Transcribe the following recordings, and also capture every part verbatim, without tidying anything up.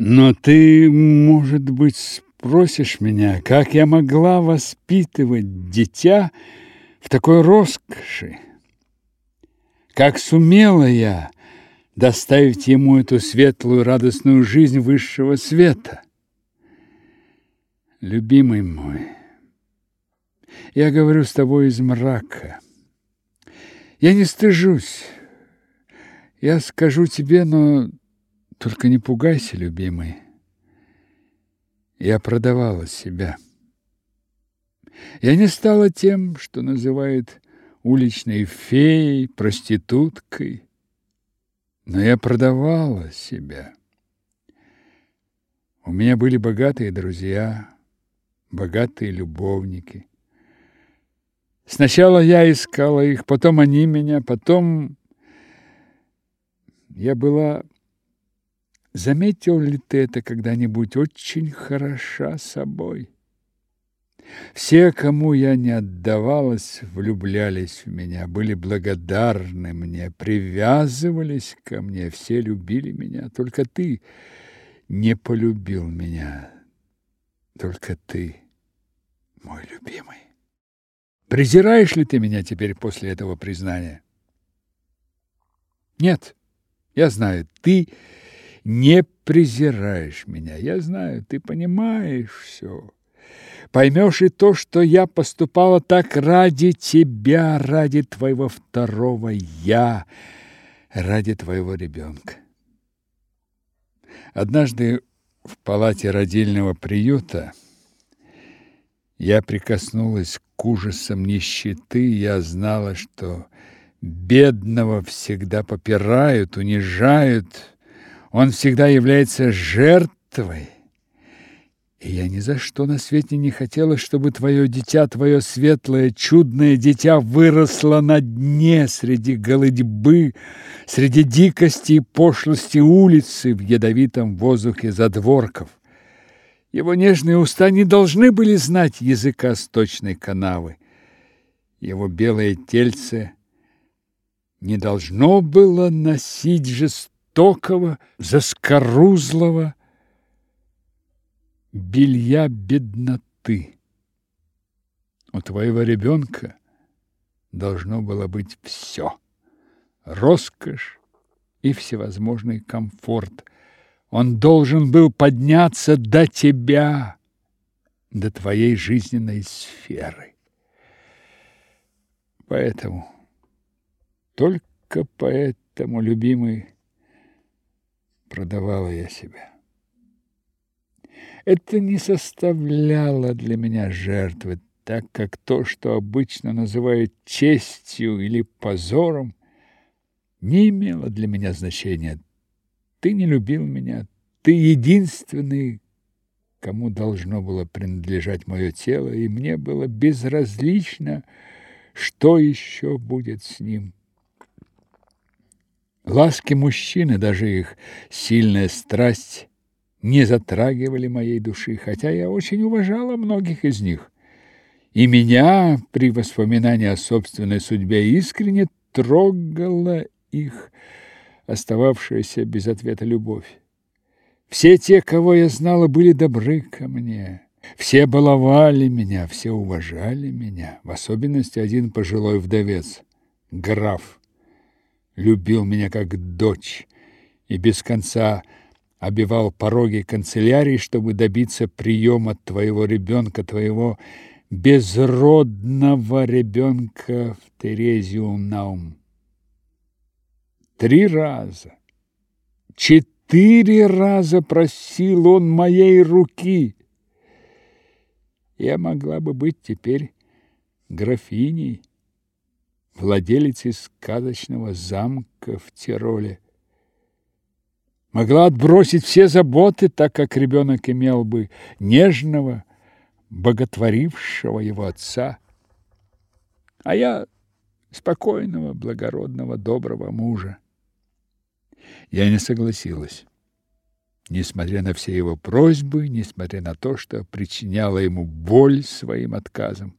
Но ты, может быть, спросишь меня, как я могла воспитывать дитя в такой роскоши? Как сумела я доставить ему эту светлую, радостную жизнь высшего света? Любимый мой, я говорю с тобой из мрака. Я не стыжусь. Я скажу тебе, но только не пугайся, любимый. Я продавала себя. Я не стала тем, что называют уличной феей, проституткой, но я продавала себя. У меня были богатые друзья, богатые любовники. Сначала я искала их, потом они меня, потом я была... Заметил ли ты это когда-нибудь? Очень хороша собой. Все, кому я не отдавалась, влюблялись в меня, были благодарны мне, привязывались ко мне, все любили меня. Только ты не полюбил меня. Только ты, мой любимый. Презираешь ли ты меня теперь после этого признания? Нет, я знаю, ты не презираешь меня. Я знаю, ты понимаешь все. Поймешь и то, что я поступала так ради тебя, ради твоего второго «я», ради твоего ребенка. Однажды в палате родильного приюта я прикоснулась к ужасам нищеты. Я знала, что бедного всегда попирают, унижают. Он всегда является жертвой. И я ни за что на свете не хотела, чтобы твое дитя, твое светлое, чудное дитя выросло на дне среди голодьбы, среди дикости и пошлости улицы в ядовитом воздухе задворков. Его нежные уста не должны были знать языка сточной канавы. Его белое тельце не должно было носить жестокого, заскорузлого белья бедноты. У твоего ребенка должно было быть все: роскошь и всевозможный комфорт. Он должен был подняться до тебя, до твоей жизненной сферы. Поэтому, только поэтому, любимый, продавала я себя. Это не составляло для меня жертвы, так как то, что обычно называют честью или позором, не имело для меня значения. Ты не любил меня, ты единственный, кому должно было принадлежать мое тело, и мне было безразлично, что еще будет с ним. Ласки мужчины, даже их сильная страсть, не затрагивали моей души, хотя я очень уважала многих из них. И меня при воспоминании о собственной судьбе искренне трогала их остававшаяся без ответа любовь. Все те, кого я знала, были добры ко мне. Все баловали меня, все уважали меня. В особенности один пожилой вдовец, граф, любил меня как дочь и без конца обивал пороги канцелярии, чтобы добиться приема твоего ребенка, твоего безродного ребенка в Терезиум-Наум. Три раза, четыре раза просил он моей руки. Я могла бы быть теперь графиней, владелицей сказочного замка в Тироле. Могла отбросить все заботы, так как ребенок имел бы нежного, боготворившего его отца, а я спокойного, благородного, доброго мужа. Я не согласилась, несмотря на все его просьбы, несмотря на то, что причиняла ему боль своим отказом.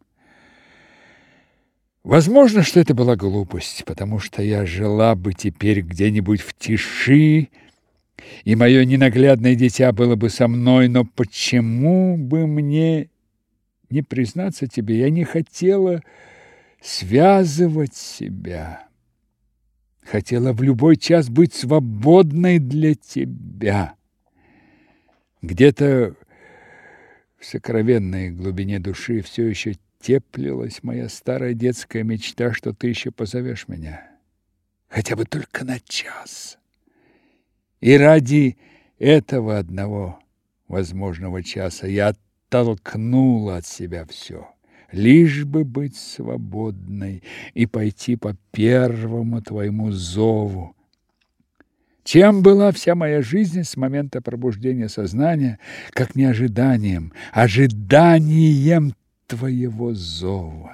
Возможно, что это была глупость, потому что я жила бы теперь где-нибудь в тиши, и мое ненаглядное дитя было бы со мной, но почему бы мне не признаться тебе? Я не хотела связывать себя, хотела в любой час быть свободной для тебя. Где-то в сокровенной глубине души все еще теплилась моя старая детская мечта, что ты еще позовешь меня, хотя бы только на час. И ради этого одного возможного часа я оттолкнула от себя все, лишь бы быть свободной и пойти по первому твоему зову. Чем была вся моя жизнь с момента пробуждения сознания, как не ожиданием, ожиданием твоего зова.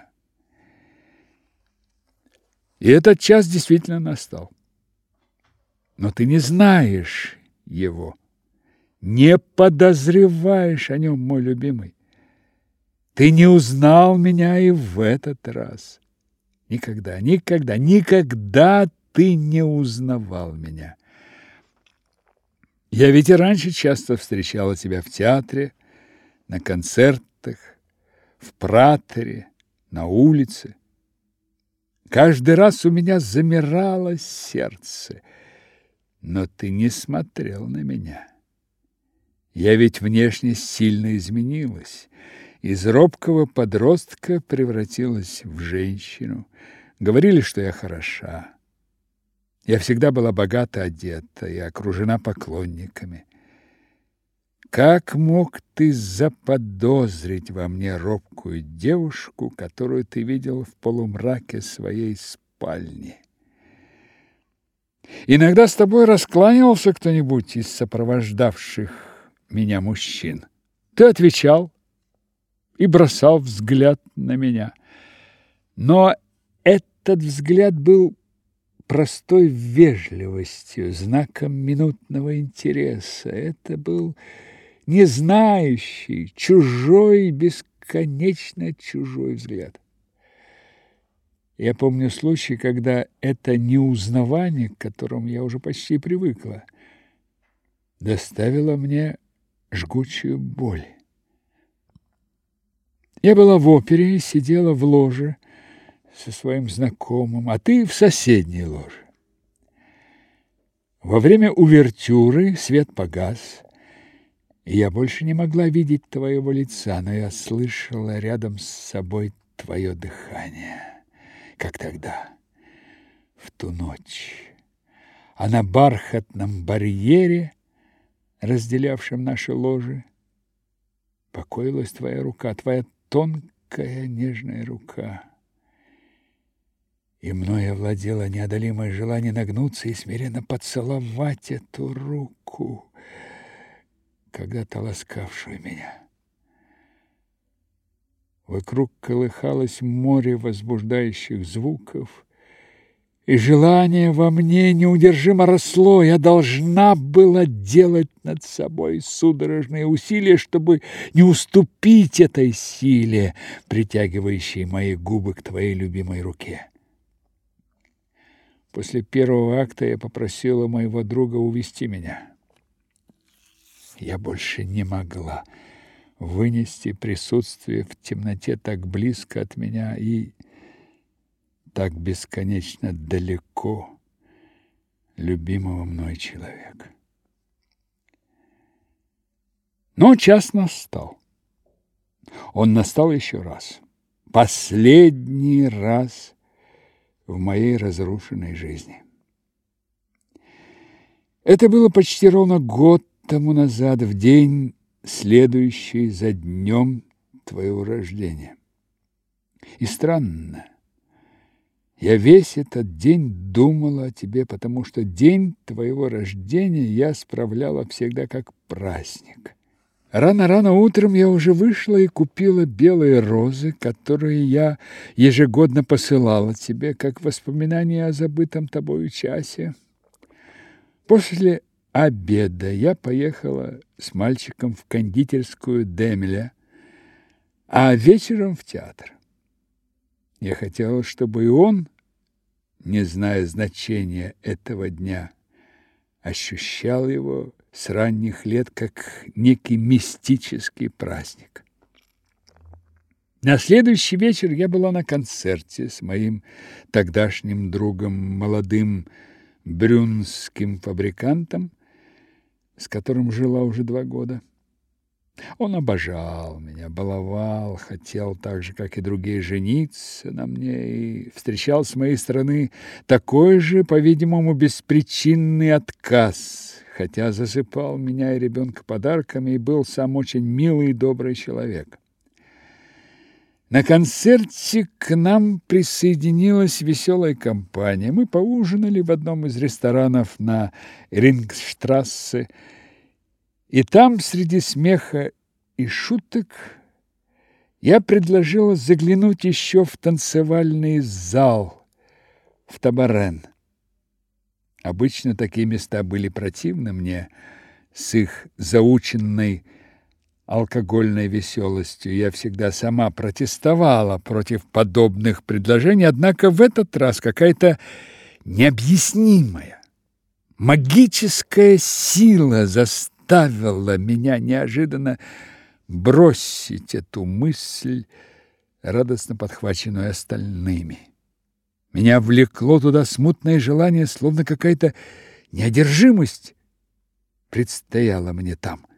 И этот час действительно настал. Но ты не знаешь его, не подозреваешь о нем, мой любимый. Ты не узнал меня и в этот раз. Никогда, никогда, никогда ты не узнавал меня. Я ведь и раньше часто встречала тебя в театре, на концертах, в праторе, на улице. Каждый раз у меня замирало сердце, но ты не смотрел на меня. Я ведь внешне сильно изменилась, из робкого подростка превратилась в женщину. Говорили, что я хороша. Я всегда была богато одета и окружена поклонниками. Как мог ты заподозрить во мне робкую девушку, которую ты видел в полумраке своей спальни? Иногда с тобой раскланивался кто-нибудь из сопровождавших меня мужчин. Ты отвечал и бросал взгляд на меня. Но этот взгляд был простой вежливостью, знаком минутного интереса. Это был не знающий, чужой, бесконечно чужой взгляд. Я помню случай, когда это неузнавание, к которому я уже почти привыкла, доставило мне жгучую боль. Я была в опере и сидела в ложе со своим знакомым, а ты в соседней ложе. Во время увертюры свет погас, и я больше не могла видеть твоего лица, но я слышала рядом с собой твое дыхание, как тогда, в ту ночь. А на бархатном барьере, разделявшем наши ложи, покоилась твоя рука, твоя тонкая нежная рука. И мною овладело неодолимое желание нагнуться и смиренно поцеловать эту руку, когда-то ласкавшую меня. Вокруг колыхалось море возбуждающих звуков, и желание во мне неудержимо росло. Я должна была делать над собой судорожные усилия, чтобы не уступить этой силе, притягивающей мои губы к твоей любимой руке. После первого акта я попросила моего друга увести меня. Я больше не могла вынести присутствие в темноте так близко от меня и так бесконечно далеко любимого мной человека. Но час настал. Он настал еще раз. Последний раз в моей разрушенной жизни. Это было почти ровно год тому назад, в день, следующий за днем твоего рождения. И странно, я весь этот день думала о тебе, потому что день твоего рождения я справляла всегда как праздник. Рано-рано утром я уже вышла и купила белые розы, которые я ежегодно посылала тебе, как воспоминание о забытом тобою часе. После обеда я поехала с мальчиком в кондитерскую Демеля, а вечером в театр. Я хотела, чтобы и он, не зная значения этого дня, ощущал его с ранних лет как некий мистический праздник. На следующий вечер я была на концерте с моим тогдашним другом, молодым брюнским фабрикантом, с которым жила уже два года. Он обожал меня, баловал, хотел так же, как и другие, жениться на мне и встречал с моей стороны такой же, по-видимому, беспричинный отказ, хотя засыпал меня и ребенка подарками и был сам очень милый и добрый человек. На концерте к нам присоединилась веселая компания. Мы поужинали в одном из ресторанов на Рингштрассе, и там, среди смеха и шуток, я предложила заглянуть еще в танцевальный зал, в Табарен. Обычно такие места были противны мне с их заученной алкогольной веселостью. Я всегда сама протестовала против подобных предложений, однако в этот раз какая-то необъяснимая, магическая сила заставила меня неожиданно бросить эту мысль, радостно подхваченную остальными. Меня влекло туда смутное желание, словно какая-то неодержимость предстояла мне там.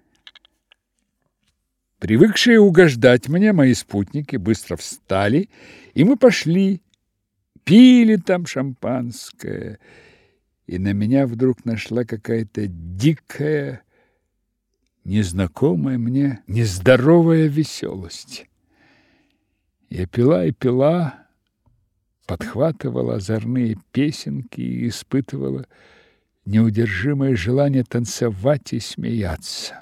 Привыкшие угождать мне, мои спутники быстро встали, и мы пошли, пили там шампанское, и на меня вдруг нашла какая-то дикая, незнакомая мне, нездоровая веселость. Я пила и пила, подхватывала озорные песенки и испытывала неудержимое желание танцевать и смеяться.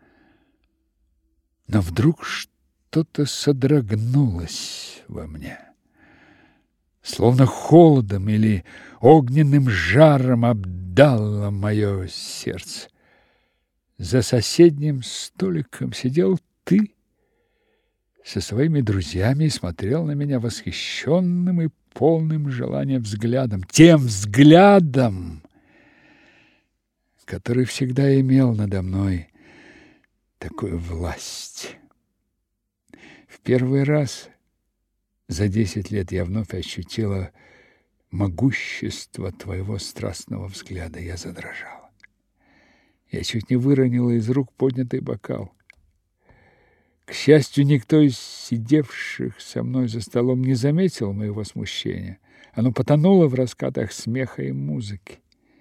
Но вдруг что-то содрогнулось во мне, словно холодом или огненным жаром обдало мое сердце. За соседним столиком сидел ты со своими друзьями и смотрел на меня восхищенным и полным желанием взглядом, тем взглядом, который всегда имел надо мной такую власть. В первый раз за десять лет я вновь ощутила могущество твоего страстного взгляда. Я задрожала. Я чуть не выронила из рук поднятый бокал. К счастью, никто из сидевших со мной за столом не заметил моего смущения. Оно потонуло в раскатах смеха и музыки.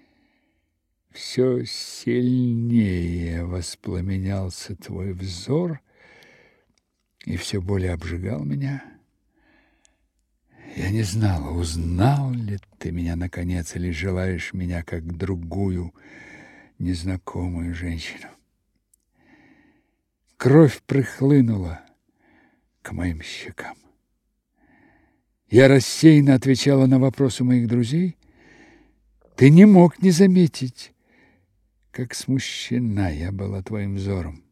Все сильнее воспламенялся твой взор и все более обжигал меня. Я не знала, узнал ли ты меня наконец или желаешь меня как другую незнакомую женщину. Кровь прихлынула к моим щекам. Я рассеянно отвечала на вопросы моих друзей. Ты не мог не заметить, как смущена я была твоим взором.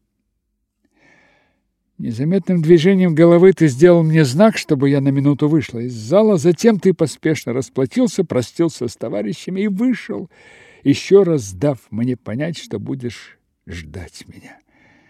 Незаметным движением головы ты сделал мне знак, чтобы я на минуту вышла из зала. Затем ты поспешно расплатился, простился с товарищами и вышел, еще раз дав мне понять, что будешь ждать меня.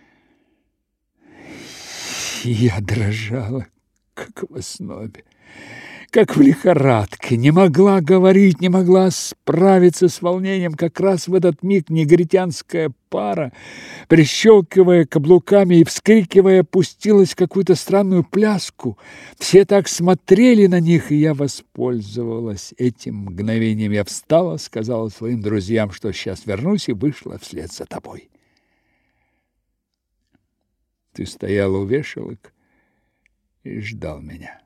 Я дрожала, как в ознобе, как в лихорадке, не могла говорить, не могла справиться с волнением. Как раз в этот миг негритянская пара, прищелкивая каблуками и вскрикивая, пустилась в какую-то странную пляску. Все так смотрели на них, и я воспользовалась этим мгновением. Я встала, сказала своим друзьям, что сейчас вернусь, и вышла вслед за тобой. Ты стояла у вешалок и ждал меня.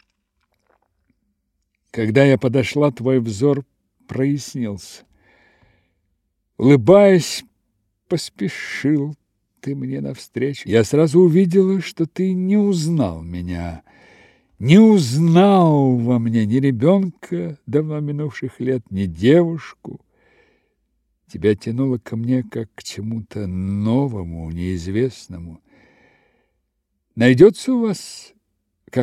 Когда я подошла, твой взор прояснился. Улыбаясь, поспешил ты мне навстречу. Я сразу увидела, что ты не узнал меня, не узнал во мне ни ребенка давно минувших лет, ни девушку. Тебя тянуло ко мне, как к чему-то новому, неизвестному. Найдется у вас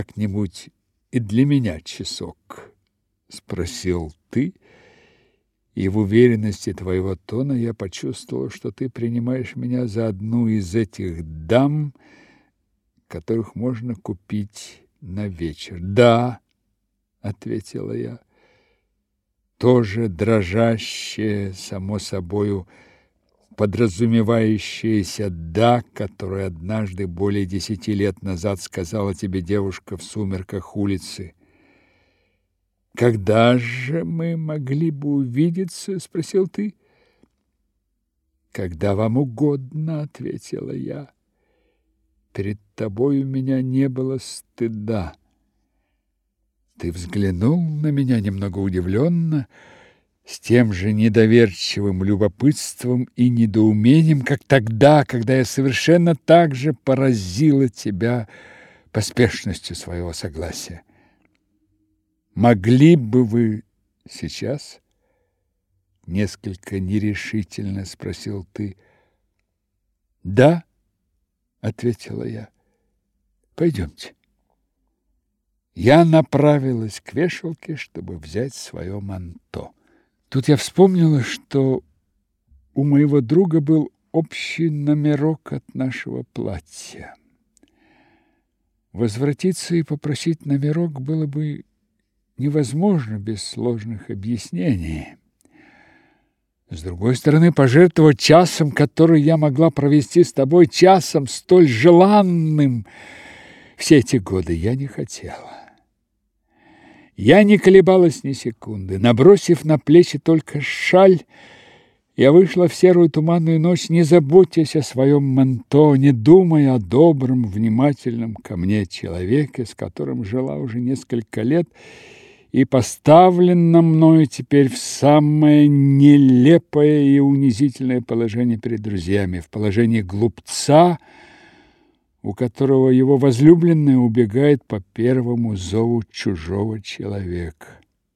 как-нибудь и для меня часок? — спросил ты, и в уверенности твоего тона я почувствовал, что ты принимаешь меня за одну из этих дам, которых можно купить на вечер. «Да», — ответила я, тоже дрожащее, само собою подразумевающееся «да», которое однажды более десяти лет назад сказала тебе девушка в сумерках улицы. «Когда же мы могли бы увидеться?» — спросил ты. «Когда вам угодно», — ответила я. «Перед тобой у меня не было стыда». Ты взглянул на меня немного удивленно, с тем же недоверчивым любопытством и недоумением, как тогда, когда я совершенно так же поразила тебя поспешностью своего согласия. «Могли бы вы сейчас?» — несколько нерешительно спросил ты. «Да», — ответила я. «Пойдемте». Я направилась к вешалке, чтобы взять свое манто. Тут я вспомнила, что у моего друга был общий номерок от нашего платья. Возвратиться и попросить номерок было бы невозможно без сложных объяснений. С другой стороны, пожертвовать часом, который я могла провести с тобой, часом столь желанным все эти годы, я не хотела. Я не колебалась ни секунды. Набросив на плечи только шаль, я вышла в серую туманную ночь, не заботясь о своем манто, не думая о добром, внимательном ко мне человеке, с которым жила уже несколько лет, и поставлена мною теперь в самое нелепое и унизительное положение перед друзьями, в положении глупца, у которого его возлюбленная убегает по первому зову чужого человека.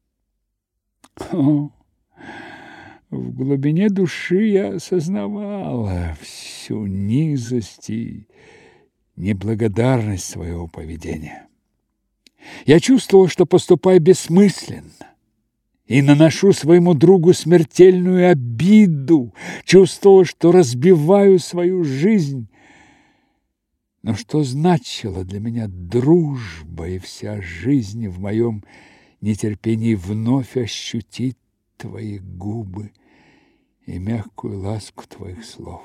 О, в глубине души я осознавала всю низость и неблагодарность своего поведения. Я чувствовала, что поступаю бессмысленно и наношу своему другу смертельную обиду, чувствовала, что разбиваю свою жизнь. Но что значила для меня дружба и вся жизнь в моем нетерпении вновь ощутить твои губы и мягкую ласку твоих слов?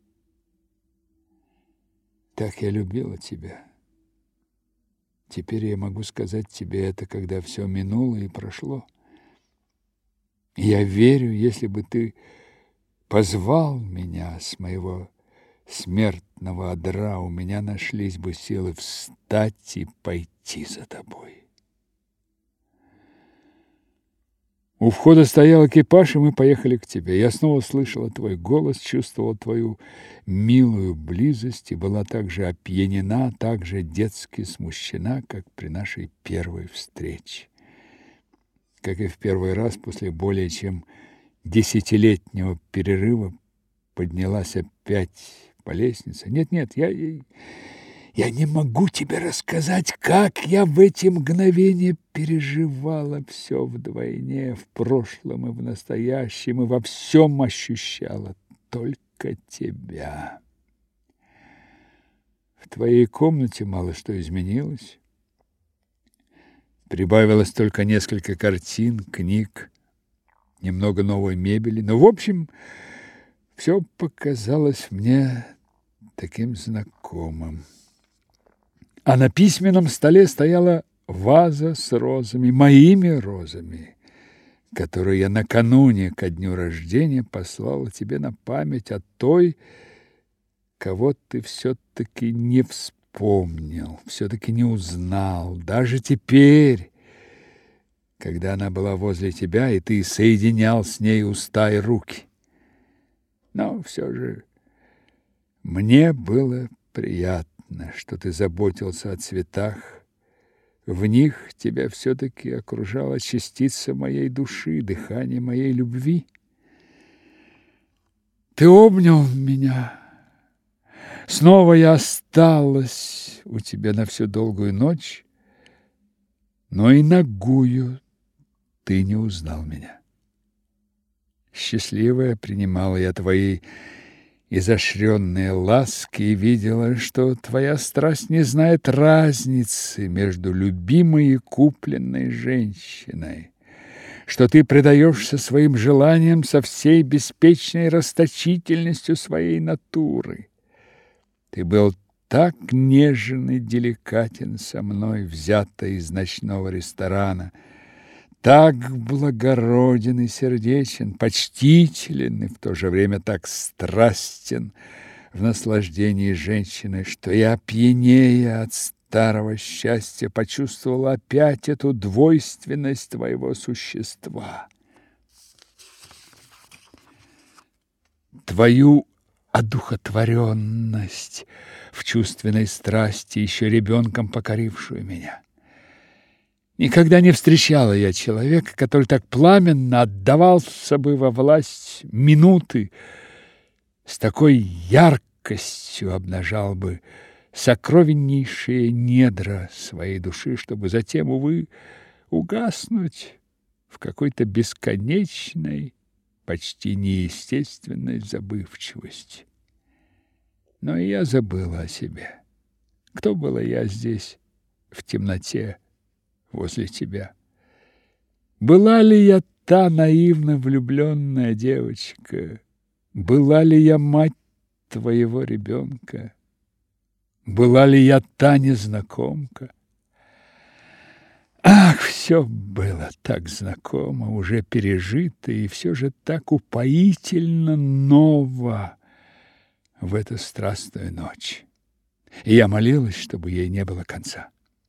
Так я любила тебя. Теперь я могу сказать тебе это, когда все минуло и прошло. Я верю, если бы ты позвал меня с моего смертного одра, у меня нашлись бы силы встать и пойти за тобой. У входа стоял экипаж, и мы поехали к тебе. Я снова слышала твой голос, чувствовала твою милую близость и была так же опьянена, так же детски смущена, как при нашей первой встрече. Как и в первый раз после более чем десятилетнего перерыва поднялась опять по лестнице. Нет, нет, я... Я не могу тебе рассказать, как я в эти мгновения переживала все вдвойне, в прошлом и в настоящем, и во всем ощущала только тебя. В твоей комнате мало что изменилось. Прибавилось только несколько картин, книг, немного новой мебели, но, в общем, все показалось мне таким знакомым. А на письменном столе стояла ваза с розами, моими розами, которую я накануне ко дню рождения послала тебе на память о той, кого ты все-таки не вспомнил, все-таки не узнал, даже теперь, когда она была возле тебя, и ты соединял с ней уста и руки. Но все же мне было приятно, что ты заботился о цветах. В них тебя все-таки окружала частица моей души, дыхание моей любви. Ты обнял меня. Снова я осталась у тебя на всю долгую ночь, но и нагую ты не узнал меня. Счастливая принимала я твои изощренные ласки и видела, что твоя страсть не знает разницы между любимой и купленной женщиной, что ты предаешься своим желаниям со всей беспечной расточительностью своей натуры. Ты был так нежен и деликатен со мной, взятый из ночного ресторана, так благороден и сердечен, почтителен и в то же время так страстен в наслаждении женщины, что я, пьянея от старого счастья, почувствовал опять эту двойственность твоего существа. Твою одухотворенность в чувственной страсти, еще ребенком покорившую меня. Никогда не встречала я человека, который так пламенно отдавался бы во власть минуты, с такой яркостью обнажал бы сокровеннейшие недра своей души, чтобы затем, увы, угаснуть в какой-то бесконечной, почти неестественной забывчивости. Но и я забыла о себе. Кто была я здесь в темноте возле тебя? Была ли я та наивно влюбленная девочка? Была ли я мать твоего ребенка? Была ли я та незнакомка? Ах, все было так знакомо, уже пережито, и все же так упоительно ново в эту страстную ночь. И я молилась, чтобы ей не было конца.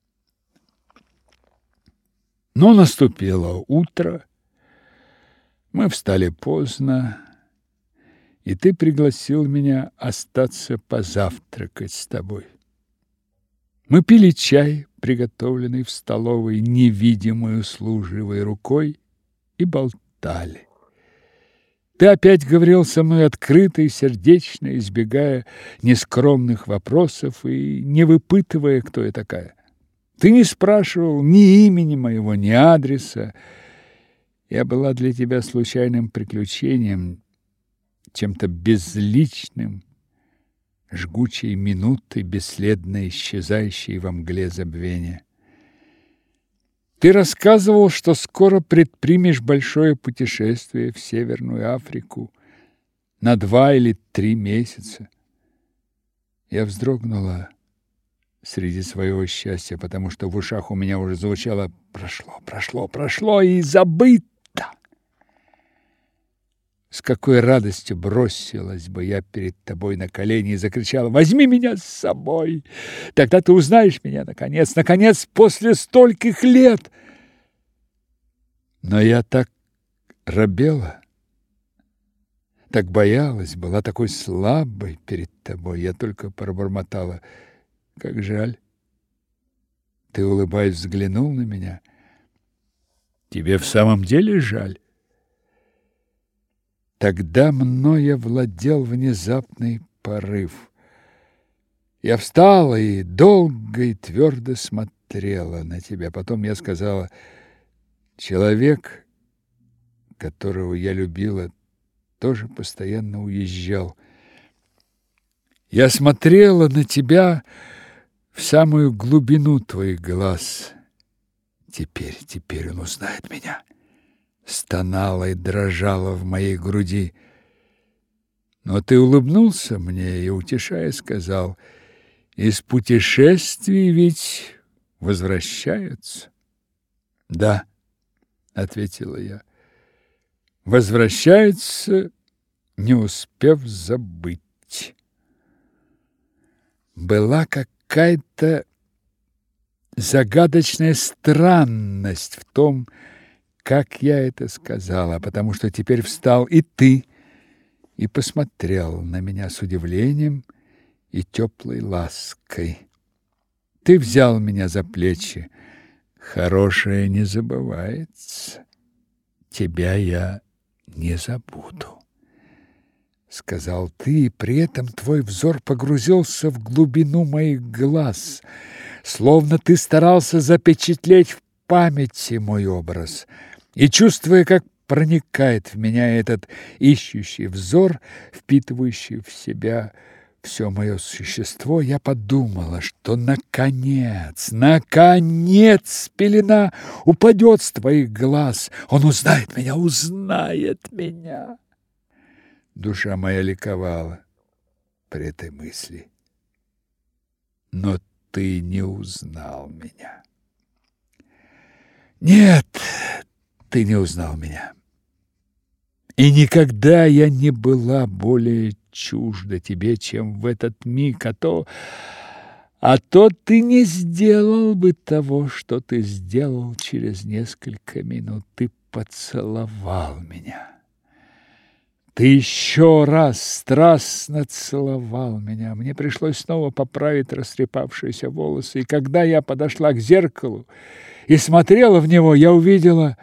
Но наступило утро, мы встали поздно, и ты пригласил меня остаться позавтракать с тобой. Мы пили чай, приготовленный в столовой невидимой услужливой рукой, и болтали. Ты опять говорил со мной открыто и сердечно, избегая нескромных вопросов и не выпытывая, кто я такая. Ты не спрашивал ни имени моего, ни адреса. Я была для тебя случайным приключением, чем-то безличным, жгучей минутой, бесследно исчезающей во мгле забвения. Ты рассказывал, что скоро предпримешь большое путешествие в Северную Африку на два или три месяца. Я вздрогнула среди своего счастья, потому что в ушах у меня уже звучало «прошло, прошло, прошло и забыто». С какой радостью бросилась бы я перед тобой на колени и закричала: «Возьми меня с собой! Тогда ты узнаешь меня, наконец, наконец, после стольких лет!» Но я так робела, так боялась, была такой слабой перед тобой. Я только пробормотала: «Как жаль!» Ты, улыбаясь, взглянул на меня. «Тебе в самом деле жаль?» Тогда мною владел внезапный порыв. Я встала и долго и твердо смотрела на тебя. Потом я сказала: человек, которого я любила, тоже постоянно уезжал. Я смотрела на тебя в самую глубину твоих глаз. Теперь, теперь он узнает меня. Стонала и дрожала в моей груди. Но ты улыбнулся мне и, утешая, сказал: из путешествий ведь возвращаются. Да, ответила я, возвращаются, не успев забыть. Была какая-то загадочная странность в том, как я это сказала, потому что теперь встал и ты, и посмотрел на меня с удивлением и теплой лаской. Ты взял меня за плечи. Хорошее не забывается. Тебя я не забуду, сказал ты, и при этом твой взор погрузился в глубину моих глаз, словно ты старался запечатлеть в памяти мой образ. И, чувствуя, как проникает в меня этот ищущий взор, впитывающий в себя все мое существо, я подумала, что наконец, наконец пелена упадет с твоих глаз. Он узнает меня, узнает меня. Душа моя ликовала при этой мысли. Но ты не узнал меня. Нет, ты не узнал меня. И никогда я не была более чужда тебе, чем в этот миг, а то, а то ты не сделал бы того, что ты сделал через несколько минут. Ты поцеловал меня. Ты еще раз страстно целовал меня. Мне пришлось снова поправить растрепавшиеся волосы, и когда я подошла к зеркалу и смотрела в него, я увидела...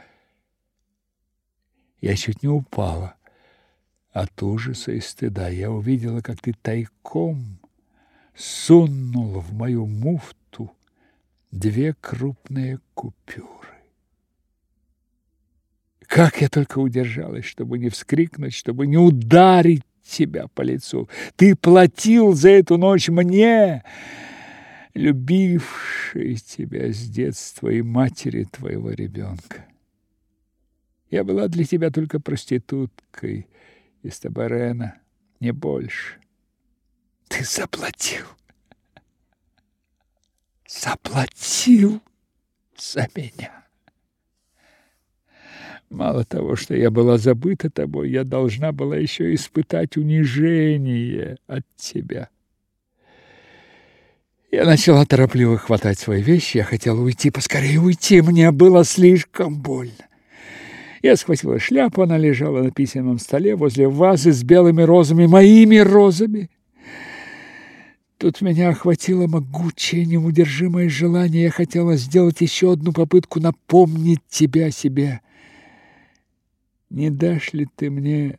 Я чуть не упала от ужаса и стыда. Я увидела, как ты тайком сунула в мою муфту две крупные купюры. Как я только удержалась, чтобы не вскрикнуть, чтобы не ударить тебя по лицу. Ты платил за эту ночь мне, любившей тебя с детства и матери твоего ребенка. Я была для тебя только проституткой из Табарена, не больше. Ты заплатил. Заплатил за меня. Мало того, что я была забыта тобой, я должна была еще испытать унижение от тебя. Я начала торопливо хватать свои вещи, я хотела уйти, поскорее уйти, мне было слишком больно. Я схватила шляпу, она лежала на письменном столе возле вазы с белыми розами, моими розами. Тут меня охватило могучее, неудержимое желание. Я хотела сделать еще одну попытку напомнить тебе о себе. Не дашь ли ты мне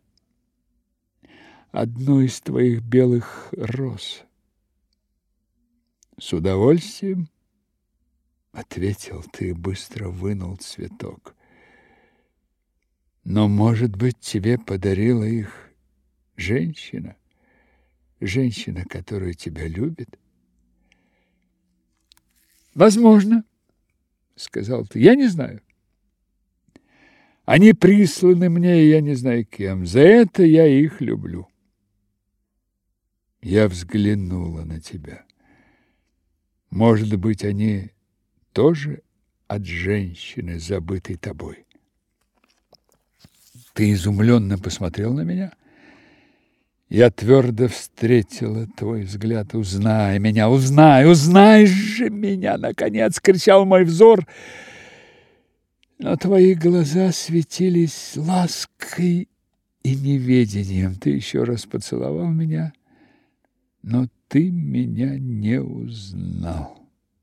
одну из твоих белых роз? С удовольствием, ответил ты и быстро вынул цветок. Но, может быть, тебе подарила их женщина, женщина, которая тебя любит? Возможно, сказал ты. Я не знаю. Они присланы мне, и я не знаю кем. За это я их люблю. Я взглянула на тебя. Может быть, они тоже от женщины, забытой тобой? Ты изумленно посмотрел на меня. Я твердо встретила твой взгляд. Узнай меня, узнай, узнай же меня, наконец, кричал мой взор. Но твои глаза светились лаской и неведением. Ты еще раз поцеловал меня, но ты меня не узнал.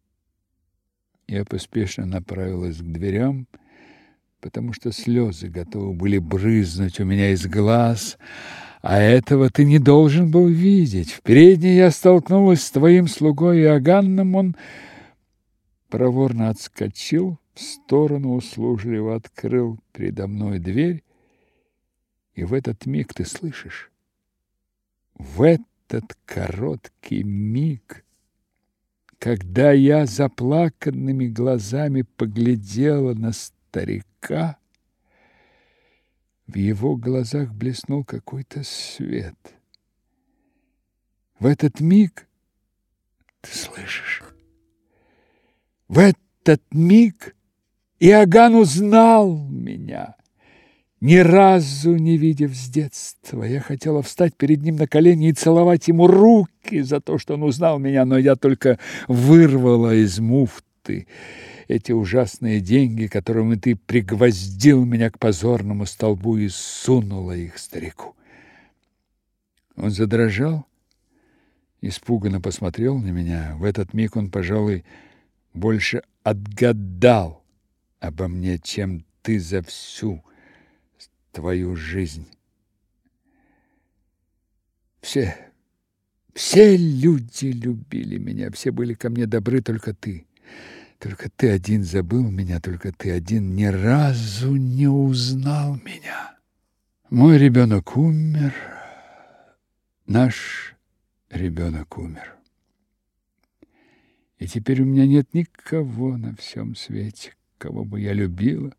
Я поспешно направилась к дверям, потому что слезы готовы были брызнуть у меня из глаз, а этого ты не должен был видеть. В передней я столкнулась с твоим слугой Иоганном, он проворно отскочил в сторону, услужливо открыл передо мной дверь, и в этот миг ты слышишь, в этот короткий миг, когда я заплаканными глазами поглядела на старика, в его глазах блеснул какой-то свет. В этот миг ты слышишь, в этот миг Иоганн узнал меня, ни разу не видев с детства. Я хотела встать перед ним на колени и целовать ему руки за то, что он узнал меня, но я только вырвала из муфты эти ужасные деньги, которыми ты пригвоздил меня к позорному столбу, и сунула их старику. Он задрожал, испуганно посмотрел на меня. В этот миг он, пожалуй, больше отгадал обо мне, чем ты за всю твою жизнь. Все, все люди любили меня, все были ко мне добры, только ты. Только ты один забыл меня, только ты один ни разу не узнал меня. Мой ребенок умер, наш ребенок умер. И теперь у меня нет никого на всем свете, кого бы я любила,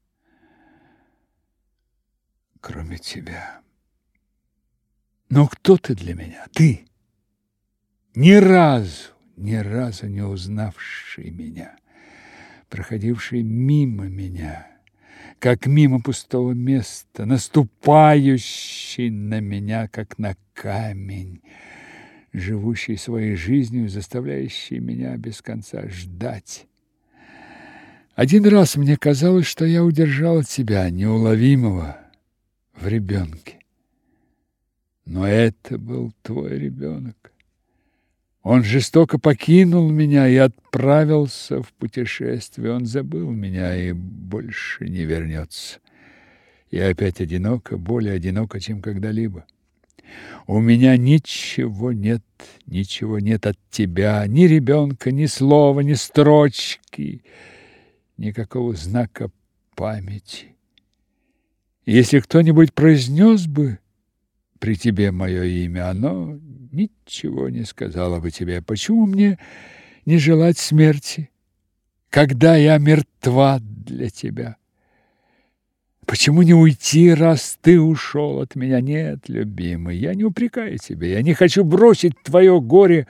кроме тебя. Но кто ты для меня? Ты, ни разу, ни разу не узнавший меня, проходивший мимо меня, как мимо пустого места, наступающий на меня, как на камень, живущий своей жизнью, заставляющий меня без конца ждать. Один раз мне казалось, что я удержал тебя, неуловимого, в ребенке. Но это был твой ребенок. Он жестоко покинул меня и отправился в путешествие. Он забыл меня и больше не вернется. Я опять одинока, более одинока, чем когда-либо. У меня ничего нет, ничего нет от тебя, ни ребенка, ни слова, ни строчки, никакого знака памяти. Если кто-нибудь произнес бы при тебе мое имя, оно ничего не сказала бы тебе. Почему мне не желать смерти, когда я мертва для тебя? Почему не уйти, раз ты ушел от меня? Нет, любимый, я не упрекаю тебя, я не хочу бросить твое горе.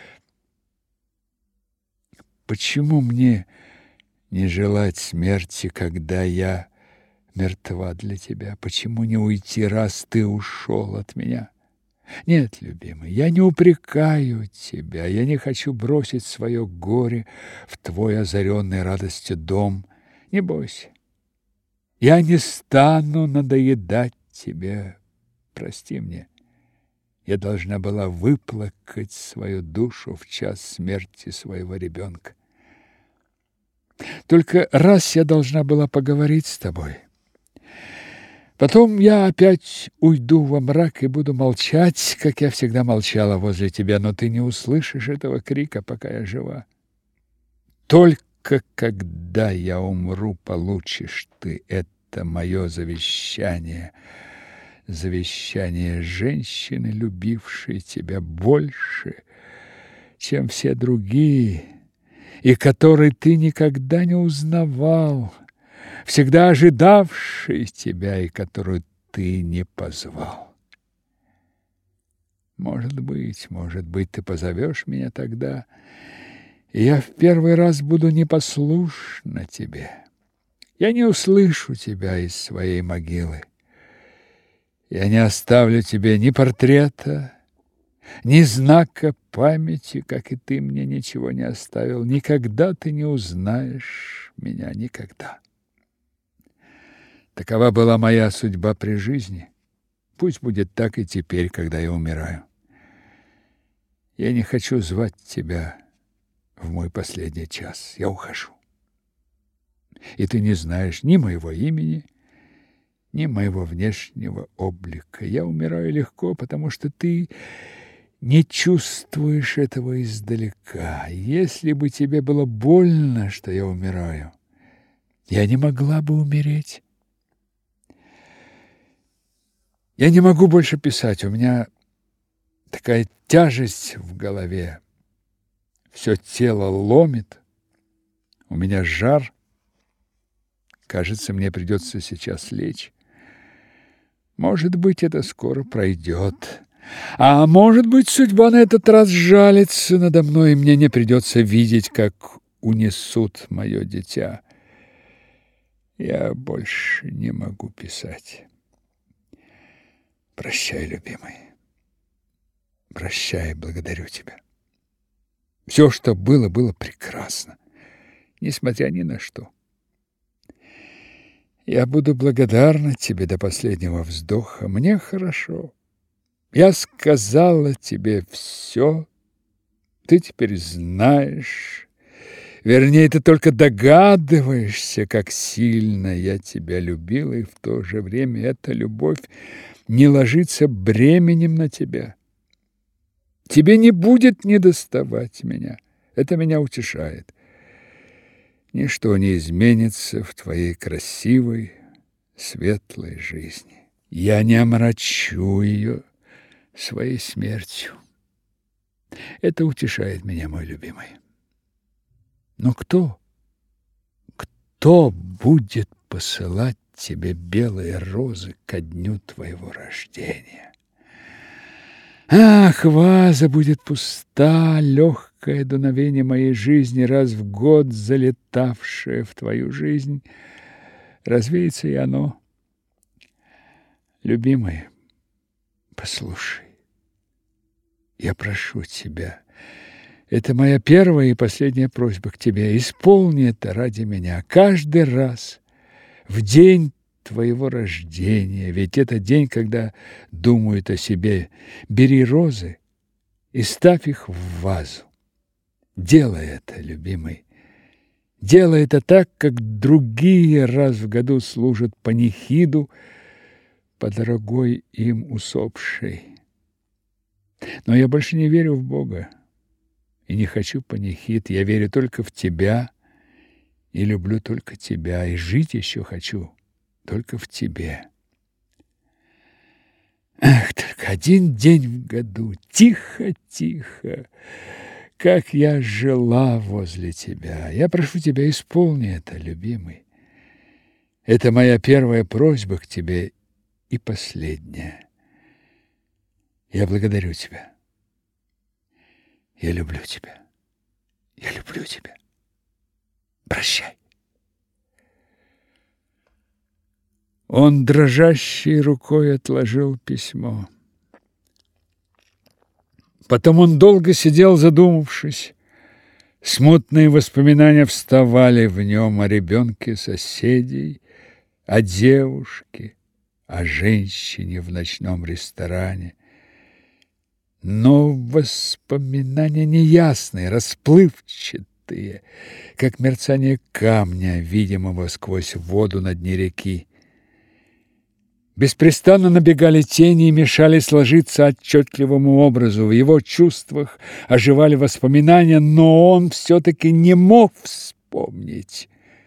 Почему мне не желать смерти, когда я мертва для тебя? Почему не уйти, раз ты ушел от меня? Нет, любимый, я не упрекаю тебя, я не хочу бросить свое горе в твой озаренный радостью дом. Не бойся, я не стану надоедать тебе, прости мне. Я должна была выплакать свою душу в час смерти своего ребенка. Только раз я должна была поговорить с тобой. Потом я опять уйду во мрак и буду молчать, как я всегда молчала возле тебя, но ты не услышишь этого крика, пока я жива. Только когда я умру, получишь ты это мое завещание, завещание женщины, любившей тебя больше, чем все другие, и которой ты никогда не узнавал, всегда ожидавшей тебя и которую ты не позвал. Может быть, может быть, ты позовешь меня тогда, и я в первый раз буду непослушна тебе. Я не услышу тебя из своей могилы. Я не оставлю тебе ни портрета, ни знака памяти, как и ты мне ничего не оставил. Никогда ты не узнаешь меня, никогда. Такова была моя судьба при жизни. Пусть будет так и теперь, когда я умираю. Я не хочу звать тебя в мой последний час. Я ухожу. И ты не знаешь ни моего имени, ни моего внешнего облика. Я умираю легко, потому что ты не чувствуешь этого издалека. Если бы тебе было больно, что я умираю, я не могла бы умереть. Я не могу больше писать, у меня такая тяжесть в голове, все тело ломит, у меня жар, кажется, мне придется сейчас лечь. Может быть, это скоро пройдет, а может быть, судьба на этот раз жалится надо мной, и мне не придется видеть, как унесут мое дитя. Я больше не могу писать. Прощай, любимый. Прощай, благодарю тебя. Все, что было, было прекрасно, несмотря ни на что. Я буду благодарна тебе до последнего вздоха. Мне хорошо. Я сказала тебе все. Ты теперь знаешь. Вернее, ты только догадываешься, как сильно я тебя любила, и в то же время эта любовь не ложится бременем на тебя. Тебе не будет недоставать меня. Это меня утешает. ничто не изменится в твоей красивой, светлой жизни. Я не омрачу ее своей смертью. Это утешает меня, мой любимый. Но кто, кто будет посылать тебе белые розы ко дню твоего рождения? Ах, ваза будет пуста, легкое дуновение моей жизни, раз в год залетавшее в твою жизнь, развеется и оно. Любимый, послушай, я прошу тебя, это моя первая и последняя просьба к тебе, исполни это ради меня каждый раз в день твоего рождения, ведь это день, когда думают о себе. Бери розы и ставь их в вазу. Делай это, любимый. Делай это так, как другие раз в году служат панихиду по дорогой им усопшей. Но я больше не верю в Бога и не хочу панихид. Я верю только в тебя и люблю только тебя, и жить еще хочу только в тебе. Ах, только один день в году, тихо-тихо, как я жила возле тебя. Я прошу тебя, исполни это, любимый. Это моя первая просьба к тебе и последняя. Я благодарю тебя. Я люблю тебя. Я люблю тебя. Прощай. Он дрожащей рукой отложил письмо. Потом он долго сидел, задумавшись. Смутные воспоминания вставали в нем о ребенке соседей, о девушке, о женщине в ночном ресторане. Но воспоминания неясные, расплывчатые, как мерцание камня, видимого сквозь воду на дне реки. Беспрестанно набегали тени и мешали сложиться отчетливому образу. В его чувствах оживали воспоминания, но он все-таки не мог вспомнить.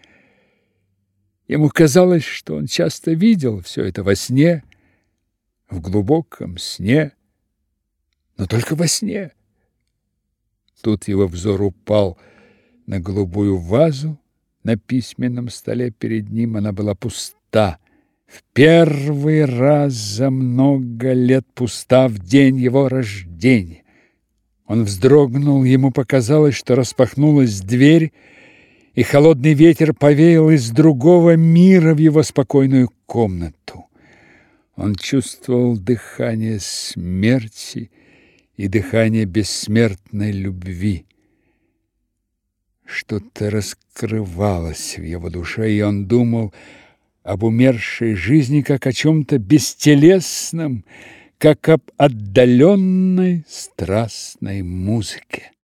Ему казалось, что он часто видел все это во сне, в глубоком сне, но только во сне. Тут его взор упал на голубую вазу на письменном столе перед ним. Она была пуста. В первый раз за много лет пуста в день его рождения. Он вздрогнул, ему показалось, что распахнулась дверь, и холодный ветер повеял из другого мира в его спокойную комнату. Он чувствовал дыхание смерти и дыхание бессмертной любви. Что-то раскрывалось в его душе, и он думал об умершей жизни как о чем-то бестелесном, как об отдаленной страстной музыке.